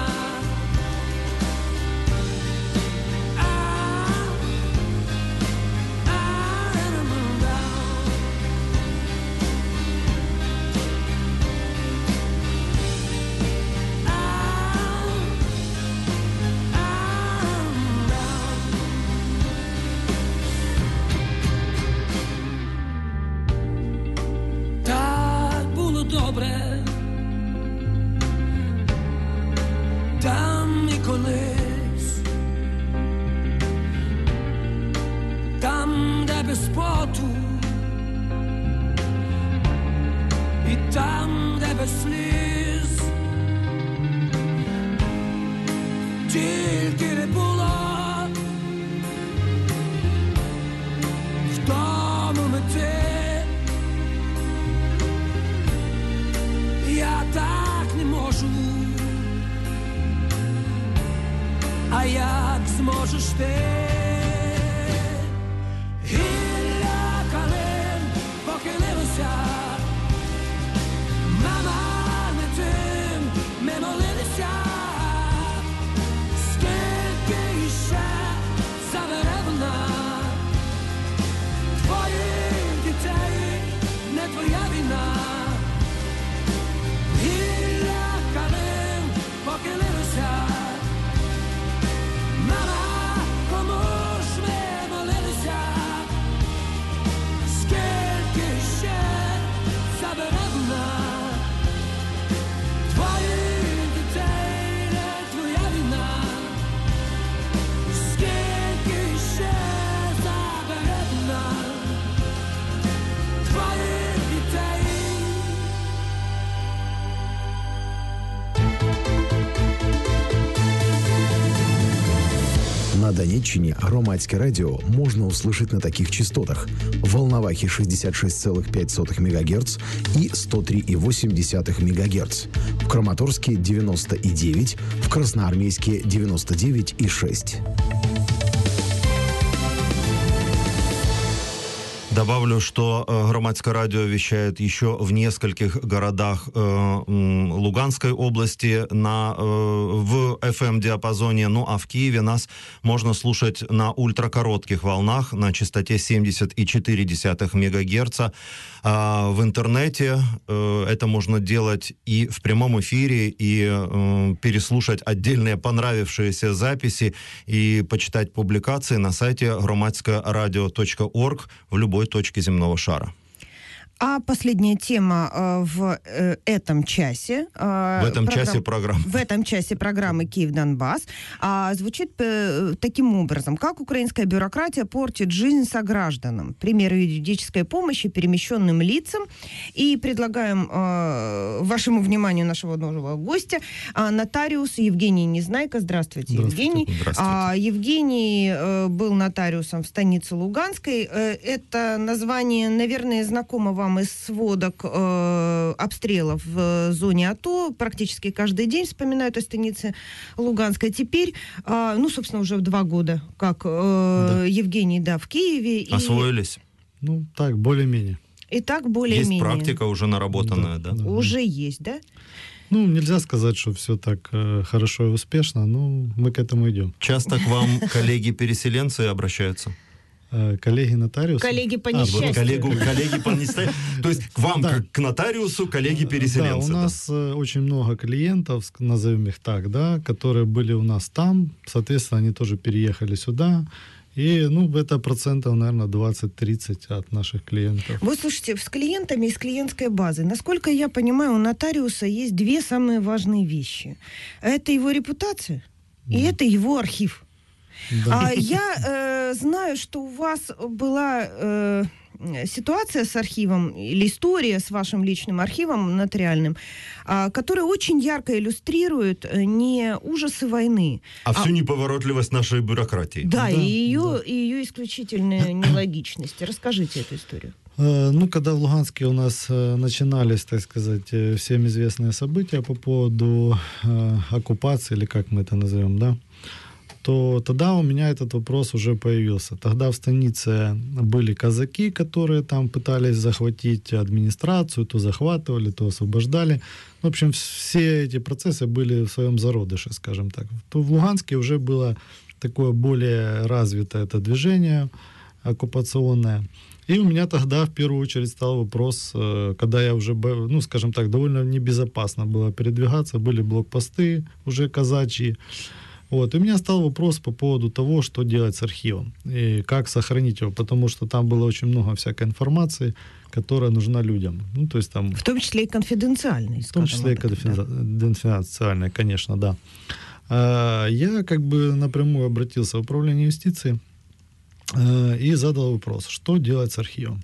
Добре, там і колись, там, де без поту, і там, де без сліз, тільки не було в тому мети. Я так не можу, а як зможеш ти? Гілля калин похилилося, мама, не тим не молилися, скільки іще забере вона твоїх дітей, не твоя війна. Гілля калин похилилося, мама, кому Донеччине громадське радіо можна услышать на таких частотах: в Волновахе шестьдесят шесть целых пять сотых мегагерц и сто три и восемь десятых мегагерц, в Краматорске девяносто и девять, в Красноармейске девяносто девять и шесть. Добавлю, что э, Громадское радио вещает еще в нескольких городах э, м, Луганской области на, э, в эф эм-диапазоне, ну а в Киеве нас можно слушать на ультракоротких волнах на частоте семьдесят и четыре десятых мегагерца. А в интернете э, это можно делать и в прямом эфире, и э, переслушать отдельные понравившиеся записи, и почитать публикации на сайте громадское радио точка орг в любой точке земного шара. А последняя тема э, в э, этом часе... Э, в этом программ, часе программы. В этом часе программы «Киев-Донбасс» э, звучит э, таким образом. Как украинская бюрократия портит жизнь согражданам. Примеры юридической помощи перемещенным лицам. И предлагаем э, вашему вниманию нашего нового гостя э, нотариус Евгений Незнайко. Здравствуйте, Здравствуйте. Евгений. Здравствуйте. А, Евгений э, был нотариусом в станице Луганской. Э, это название, наверное, знакомо вам из сводок э, обстрелов в зоне АТО. Практически каждый день вспоминают о станице Луганской. Теперь, э, ну, собственно, уже два года, как э, Да. Евгений, да, в Киеве. И, Освоились? Ну, так, более-менее. и так более-менее. Есть практика уже наработанная, да? Да, да. Уже есть, да? Ну, нельзя сказать, что все так э, хорошо и успешно, но мы к этому идем. Часто к вам коллеги-переселенцы обращаются? Э, коллеги-нотариусы... Коллеги по А, несчастью. Коллегу, коллеги по несчастью. То есть к вам, Да. как к нотариусу, Да, коллеги-переселенцы. у нас э, очень много клиентов, ск- назовем их так, да, которые были у нас там, соответственно, они тоже переехали сюда. И, ну, это процентов, наверное, двадцать-тридцать от наших клиентов. Вы слушайте, с клиентами и с клиентской базой, насколько я понимаю, у нотариуса есть две самые важные вещи. Это его репутация и это его архив. Да. А я э, знаю, что у вас была э, ситуация с архивом или история с вашим личным архивом нотариальным, а, которая очень ярко иллюстрирует э, не ужасы войны, А всю неповоротливость нашей бюрократии. да, Да, и ее, и ее исключительную нелогичность. Расскажите эту историю. Э, Ну, когда в Луганске у нас э, начинались, так сказать, э, всем известные события по поводу э, оккупации, или как мы это назовем, да, то тогда у меня этот вопрос уже появился. Тогда в станице были казаки, которые там пытались захватить администрацию, то захватывали, то освобождали. В общем, все эти процессы были в своем зародыше, скажем так. То в Луганске уже было такое более развитое это движение оккупационное. И у меня тогда в первую очередь стал вопрос, э, когда я уже, б- ну, скажем так, довольно небезопасно было передвигаться, были блокпосты уже казачьи. Вот. И у меня стал вопрос по поводу того, что делать с архивом и как сохранить его, потому что там было очень много всякой информации, которая нужна людям. Ну, то есть там... В том числе и конфиденциальной. В том числе и конфиденциальная, конечно, да. А, Я как бы напрямую обратился в управление юстиции э, и задал вопрос, что делать с архивом.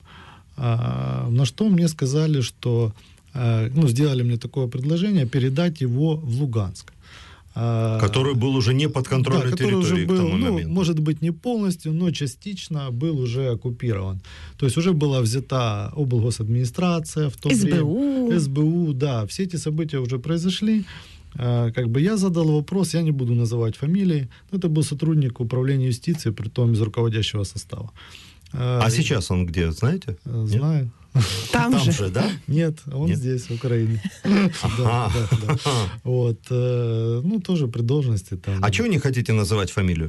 А, На что мне сказали, что, э, ну, сделали мне такое предложение передать его в Луганск. А, Который был уже не под контрольной да, который уже территорией был, к тому ну, моменту. может быть, не полностью, но частично был уже оккупирован. То есть уже была взята облгосадминистрация в то СБУ. время. СБУ, да. Все эти события уже произошли. А, Как бы я задал вопрос, я не буду называть фамилии, но это был сотрудник управления юстиции, притом из руководящего состава. А сейчас он где, знаете? Э, Знаю. Там, Там же. же, да? Нет, он Нет? здесь, в Украине. Ага. Да, да, да. Вот, э, ну, тоже при должности там. А чего не хотите называть фамилию?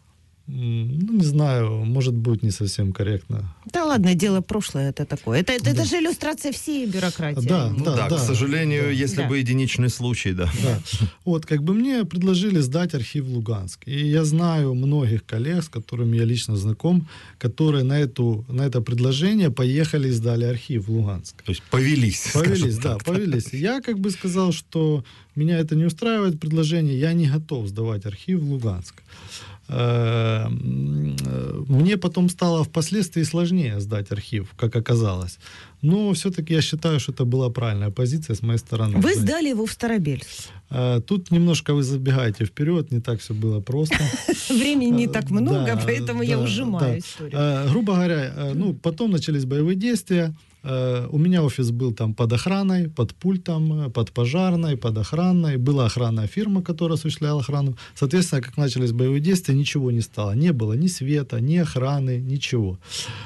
М, Ну, не знаю, может быть, не совсем корректно. Да ладно, дело прошлое это такое. Это, это, это же иллюстрация всей бюрократии. Да, Ну да, да, к сожалению, да. если Да. бы единичный случай, да. Да. Вот, как бы мне предложили сдать архив в Луганск. И я знаю многих коллег, с которыми я лично знаком, которые на, эту, на это предложение поехали и сдали архив в Луганск. То есть повелись, Повелись, скажем да, так. повелись. Я как бы сказал, что меня это не устраивает предложение, я не готов сдавать архив в Луганск. э, мне потом стало впоследствии сложнее сдать архив, как оказалось. Но все-таки я считаю, что это была правильная позиция с моей стороны. Вы сдали его в Старобельск. Тут немножко вы забегаете вперед, не так все было просто. Времени не так много, Да, поэтому да, я ужимаю да. историю. Грубо говоря, ну, потом начались боевые действия. У меня офис был там под охраной, под пультом, под пожарной, под охраной. Была охранная фирма, которая осуществляла охрану. Соответственно, как начались боевые действия, ничего не стало. Не было ни света, ни охраны, ничего.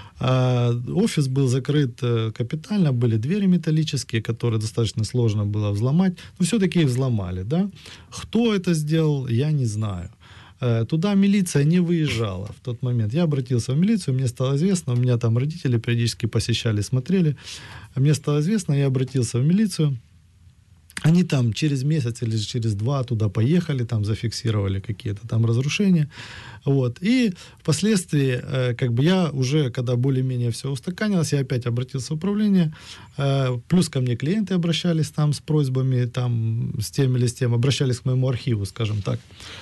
Офис был закрыт капитально, были двери металлические, которые достаточно сложно было взломать. Но все-таки их взломали, да? Кто это сделал, я не знаю. Туда милиция не выезжала в тот момент. Я обратился в милицию, мне стало известно, у меня там родители периодически посещали, смотрели. Мне стало известно, я обратился в милицию. Они там через месяц или через два туда поехали, там зафиксировали какие-то там разрушения. Вот. И впоследствии, как бы я уже, когда более-менее все устаканилось, я опять обратился в управление. Плюс ко мне клиенты обращались там с просьбами, там, с тем или с тем, обращались к моему архиву, скажем так.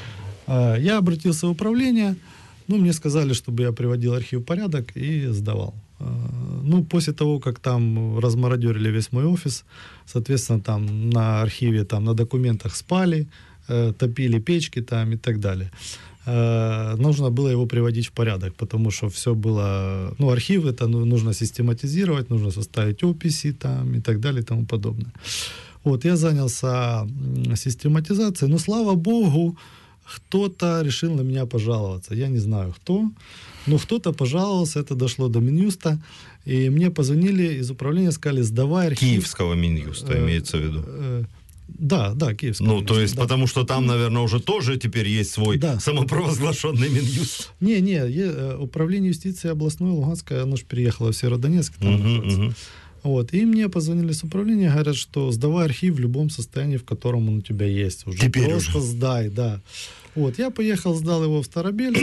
Я обратился в управление, ну, мне сказали, чтобы я приводил архив в порядок и сдавал. Ну, после того, как там размародерили весь мой офис, соответственно, там на архиве, там на документах спали, топили печки там и так далее. Нужно было его приводить в порядок, потому что все было... Ну, архив это нужно систематизировать, нужно составить описи там и так далее и тому подобное. Вот, я занялся систематизацией, но, слава богу, кто-то решил на меня пожаловаться. Я не знаю, кто, но кто-то пожаловался, это дошло до Минюста, и мне позвонили из управления, сказали, сдавай архив. Киевского Минюста, э, имеется в виду. Э, да, да, Киевского Ну, Минюста, то есть, да. Потому что там, наверное, уже тоже теперь есть свой да. самопровозглашенный Минюст. Не, не, управление юстиции областной Луганское, оно же переехало в Северодонецк, там uh-huh, находится. Uh-huh. Вот, и мне позвонили с управления, говорят, что сдавай архив в любом состоянии, в котором он у тебя есть. Уже Теперь просто уже. Сдай, да. Вот, я поехал, сдал его в Старобельск.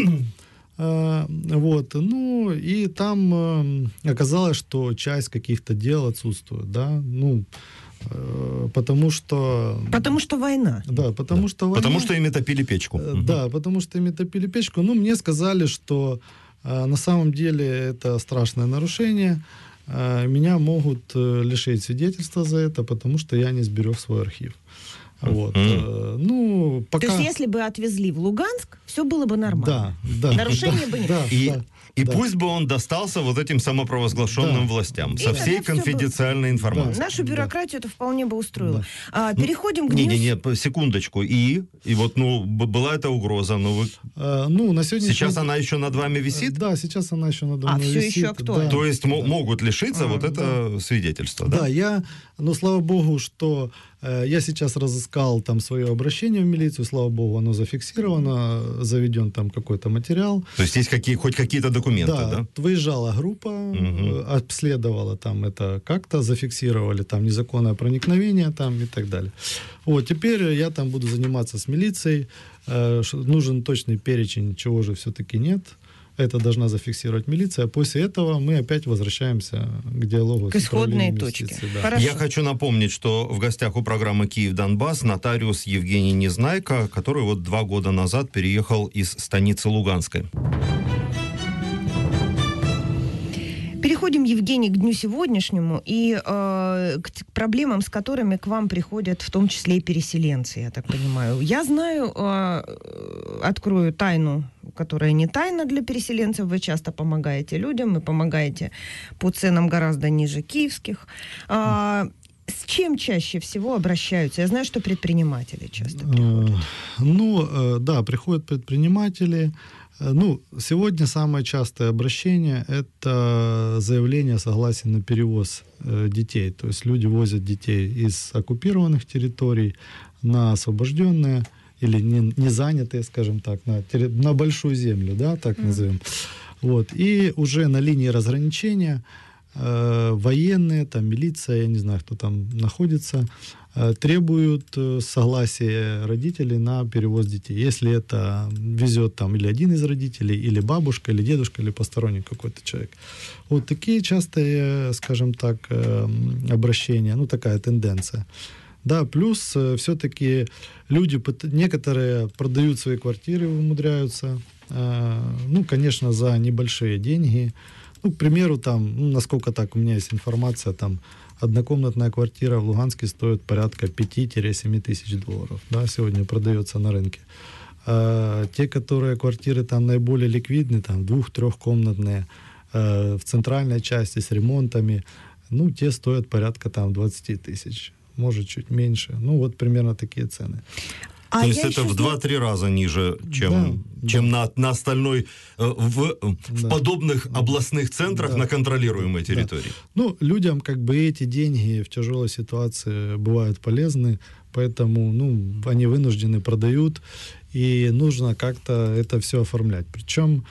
Вот, ну, и там оказалось, что часть каких-то дел отсутствует, да, ну, потому что... Потому что война. Да, потому да. что война. Потому что ими топили печку. Да, потому что ими топили печку. Ну, мне сказали, что на самом деле это страшное нарушение. Меня могут лишить свидетельства за это, потому что я не сберег свой архив. Вот. Mm. Ну, пока... То есть, если бы отвезли в Луганск, все было бы нормально. Да, да. Нарушения да, бы нет. Да, и да, и да. пусть бы он достался вот этим самопровозглашенным да. властям И со всей конфиденциальной бы... информацией. Да. Нашу бюрократию да. это вполне бы устроило. Да. А, переходим к... Не, не, не, секундочку. И, и вот, ну, была эта угроза, но вы... А, ну, на сегодняшний... Сейчас она еще над вами висит? Да, сейчас она еще над а, мной висит. А, все еще актуально. Да. То есть да. могут лишиться а, вот это да. свидетельство, да? Да, я, ну, слава богу, что э, я сейчас разыскал там свое обращение в милицию, слава богу, оно зафиксировано, заведен там какой-то материал. То есть есть какие, хоть какие-то документы, да? Да, выезжала группа, угу. обследовала там это как-то, зафиксировали там незаконное проникновение там и так далее. Вот, теперь я там буду заниматься с милицией, э, нужен точный перечень, чего же все-таки нет. Это должна зафиксировать милиция. После этого мы опять возвращаемся к диалогу к с исходной точке. Да. Я хочу напомнить, что в гостях у программы «Киев-Донбасс» нотариус Евгений Незнайко, который вот два года назад переехал из станицы Луганской. Переходим, Евгений, к дню сегодняшнему и э, к проблемам, с которыми к вам приходят в том числе и переселенцы, я так понимаю. Я знаю, э, открою тайну, которая не тайна для переселенцев. Вы часто помогаете людям, вы помогаете по ценам гораздо ниже киевских. Э, с чем чаще всего обращаются? Я знаю, что предприниматели часто приходят. Ну, да, приходят предприниматели. Ну, сегодня самое частое обращение – это заявление о согласии на перевоз э, детей. То есть люди возят детей из оккупированных территорий на освобожденные или не, не занятые, скажем так, на, на большую землю, да, так mm. назовем. Вот. И уже на линии разграничения э, военные, там, милиция, я не знаю, кто там находится, требуют согласия родителей на перевоз детей. Если это везет там или один из родителей, или бабушка, или дедушка, или посторонний какой-то человек. Вот такие частые, скажем так, обращения, ну такая тенденция. Да, плюс э, все-таки люди, некоторые продают свои квартиры, умудряются, э, ну, конечно, за небольшие деньги. Ну, к примеру, там, ну, насколько так, у меня есть информация, там, однокомнатная квартира в Луганске стоит порядка пять-семь тысяч долларов, да, сегодня продается на рынке. А те, которые квартиры там наиболее ликвидны, там, двух-трехкомнатные, э, в центральной части с ремонтами, ну, те стоят порядка там двадцать тысяч, может, чуть меньше. Ну, вот примерно такие цены. А То есть это в два-три раза ниже, чем, да, чем да. На, на остальной, в, да. в подобных областных центрах да. на контролируемой территории. Да. Ну, людям как бы эти деньги в тяжелой ситуации бывают полезны, поэтому, ну, они вынуждены продают, и нужно как-то это все оформлять. Причем,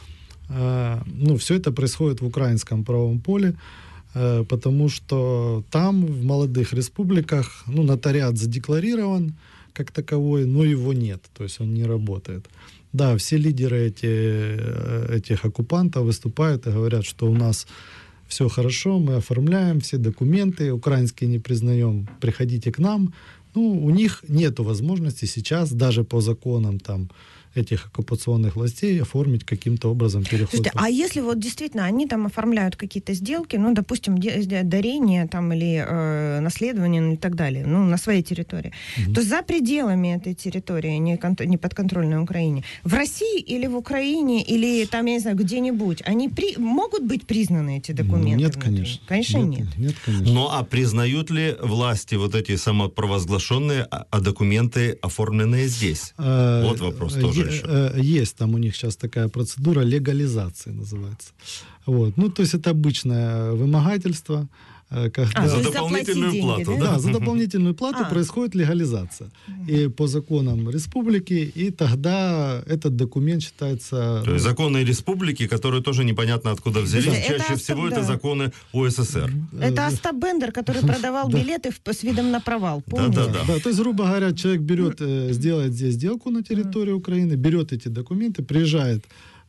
э, ну, все это происходит в украинском правовом поле, э, потому что там, в молодых республиках, ну, нотариат задекларирован как таковой, но его нет, то есть он не работает. Да, все лидеры эти, этих оккупантов выступают и говорят, что у нас все хорошо, мы оформляем все документы, украинские не признаем, приходите к нам. Ну, у них нет возможности сейчас, даже по законам там, этих оккупационных властей, оформить каким-то образом переход. Слушайте, а если вот действительно они там оформляют какие-то сделки, ну, допустим, дарение там или э, наследование, ну, и так далее, ну, на своей территории, угу. то за пределами этой территории, не, кон- не подконтрольной Украине, в России или в Украине, или там, я не знаю, где-нибудь, они при- могут быть признаны, эти документы? Нет, внутри? конечно. Конечно, нет. Нет, нет конечно. Ну, а признают ли власти вот эти самопровозглашенные, а, а документы, оформленные здесь? А, вот вопрос тоже. Есть там у них сейчас такая процедура легализации называется. Вот. Ну, то есть это обычное вымогательство. Когда... А, за дополнительную плату, деньги, да? Да, за дополнительную плату а. происходит легализация. И по законам республики, и тогда этот документ считается... То есть законы республики, которые тоже непонятно откуда взялись, да, чаще это всего Остап, это да. законы УССР. Это Остап Бендер, который продавал билеты с видом на провал, помните? Да, да, да. То есть, грубо говоря, человек берет, сделает здесь сделку на территории Украины, берет эти документы, приезжает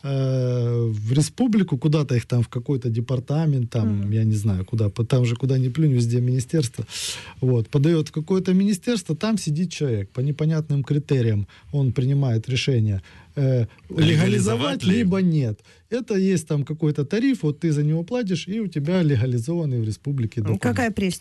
в республику, куда-то их там в какой-то департамент, там, mm. я не знаю, куда, там же куда ни плюнь, везде министерство, вот, подает в какое-то министерство, там сидит человек, по непонятным критериям он принимает решение, э, легализовать, либо нет. Это есть там какой-то тариф, вот ты за него платишь, и у тебя легализованный в республике документ. Какая прелесть.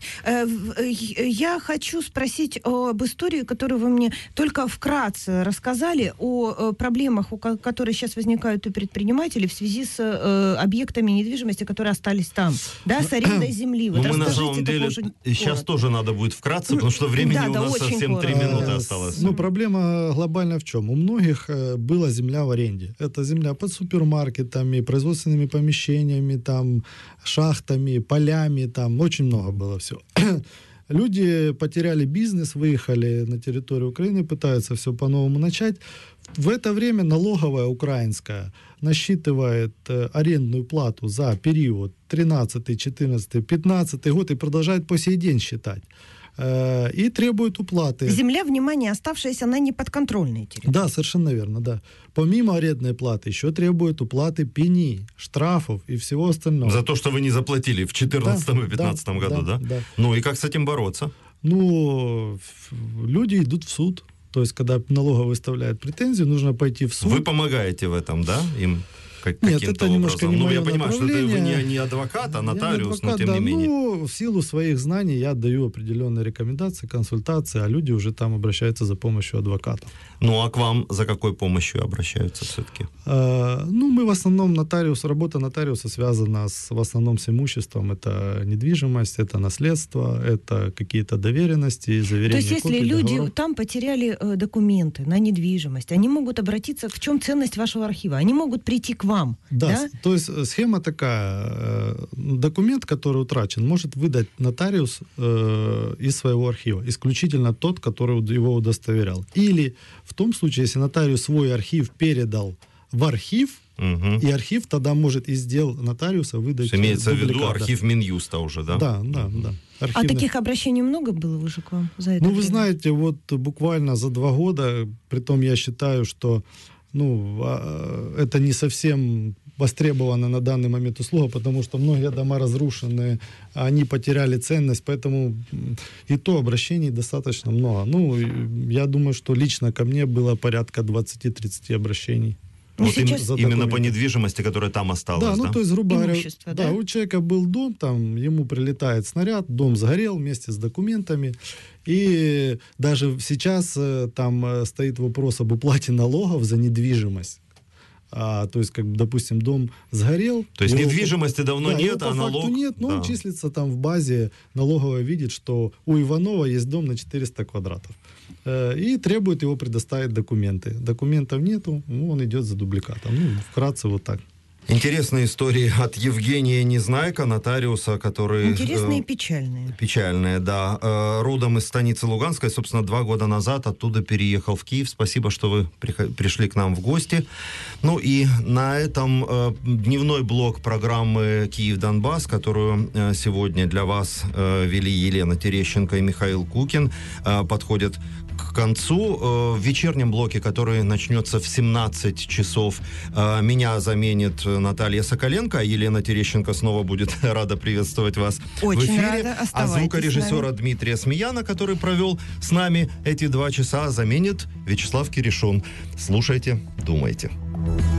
Я хочу спросить об истории, которую вы мне только вкратце рассказали, о проблемах, которые сейчас возникают у предпринимателей в связи с объектами недвижимости, которые остались там, да, с арендой земли. Вот мы на самом деле сейчас коротко. Тоже надо будет вкратце, потому что времени да, у нас да, совсем три минуты осталось. Ну, проблема глобальная в чем? У многих была земля в аренде. Это земля под супермаркетом, производственными помещениями, там, шахтами, полями, там очень много было всего. Люди потеряли бизнес, выехали на территорию Украины, пытаются все по-новому начать. В это время налоговая украинская насчитывает э, арендную плату за период тринадцатый, четырнадцатый, пятнадцатый год и продолжает по сей день считать. И требует уплаты. Земля, внимание, оставшаяся на неподконтрольной территории. Да, совершенно верно, да. Помимо арендной платы еще требует уплаты пени, штрафов и всего остального. За то, что вы не заплатили в четырнадцатом да, и пятнадцатом да, году, да, да? Да. Ну и как с этим бороться? Ну, люди идут в суд. То есть, когда налоговая выставляет претензию, нужно пойти в суд. Вы помогаете в этом, да, им? Как, Нет, это немножко не ну, мое я понимаю, что это вы не, не адвокат, а нотариус, не адвокат, но тем да, не менее. Ну, в силу своих знаний я даю определенные рекомендации, консультации, а люди уже там обращаются за помощью адвоката. Ну, а к вам за какой помощью обращаются все-таки? А, ну, мы в основном нотариус, работа нотариуса связана с, в основном с имуществом. Это недвижимость, это наследство, это какие-то доверенности, заверения. То есть, если копий, люди договоров. там потеряли э, документы на недвижимость, они могут обратиться, в чем ценность вашего архива? Они могут прийти к вам, да? Да, то есть схема такая. Документ, который утрачен, может выдать нотариус э, из своего архива. Исключительно тот, который его удостоверял. Или в том случае, если нотариус свой архив передал в архив, угу. и архив тогда может из дел нотариуса выдать. Имеется в виду архив Минюста уже, да? Да, да, да. Архивных... А таких обращений много было уже к вам за это Ну, время? вы знаете, вот буквально за два года, притом я считаю, что ну, это не совсем востребована на данный момент услуга, потому что многие дома разрушены, они потеряли ценность, поэтому и то обращений достаточно много. Ну, я думаю, что лично ко мне было порядка двадцать-тридцать обращений. Вот сейчас... им, именно по недвижимости, которая там осталась, да? да? Ну, то есть, грубо говоря, да? да, у человека был дом, там, ему прилетает снаряд, дом сгорел вместе с документами, и даже сейчас там стоит вопрос об уплате налогов за недвижимость. А, то есть, как бы, допустим, дом сгорел. То есть его, недвижимости давно да, нет, его а по налог... факту нет, но да. он числится там в базе, налоговая видит, что у Иванова есть дом на четыреста квадратов. Э, и требует его предоставить документы. Документов нету, ну, он идет за дубликатом. Ну, вкратце вот так. Интересные истории от Евгения Незнайка, нотариуса, который... Интересные э, и печальные. Печальные, да. Э, родом из станицы Луганской, собственно, два года назад оттуда переехал в Киев. Спасибо, что вы приход- пришли к нам в гости. Ну и на этом э, дневной блок программы «Киев-Донбасс», которую э, сегодня для вас э, вели Елена Терещенко и Михаил Кукин, э, подходит к концу. В вечернем блоке, который начнется в семнадцать часов, меня заменит Наталья Соколенко, а Елена Терещенко снова будет рада приветствовать вас Очень в эфире. рада. А Оставайтесь звукорежиссера Дмитрия Смеяна, который провел с нами эти два часа, заменит Вячеслав Киришун. Слушайте, думайте.